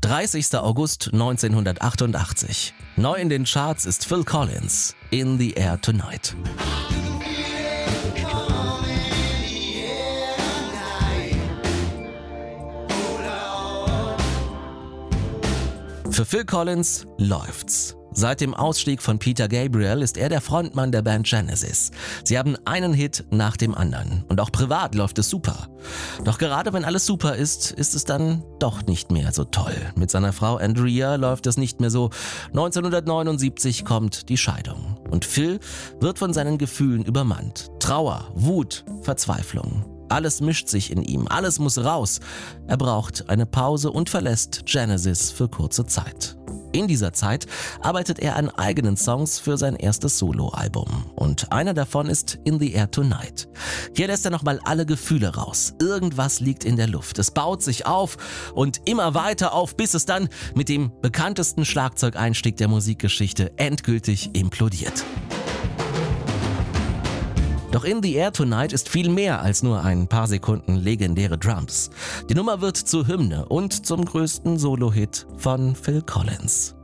30. August 1988. Neu in den Charts ist Phil Collins, In the Air Tonight. Für Phil Collins läuft's. Seit dem Ausstieg von Peter Gabriel ist er der Frontmann der Band Genesis. Sie haben einen Hit nach dem anderen und auch privat läuft es super. Doch gerade wenn alles super ist, ist es dann doch nicht mehr so toll. Mit seiner Frau Andrea läuft es nicht mehr so. 1979 kommt die Scheidung und Phil wird von seinen Gefühlen übermannt. Trauer, Wut, Verzweiflung. Alles mischt sich in ihm, alles muss raus. Er braucht eine Pause und verlässt Genesis für kurze Zeit. In dieser Zeit arbeitet er an eigenen Songs für sein erstes Soloalbum. Und einer davon ist In the Air Tonight. Hier lässt er nochmal alle Gefühle raus. Irgendwas liegt in der Luft. Es baut sich auf und immer weiter auf, bis es dann mit dem bekanntesten Schlagzeugeinstieg der Musikgeschichte endgültig implodiert. Doch In the Air Tonight ist viel mehr als nur ein paar Sekunden legendäre Drums. Die Nummer wird zur Hymne und zum größten Solo-Hit von Phil Collins.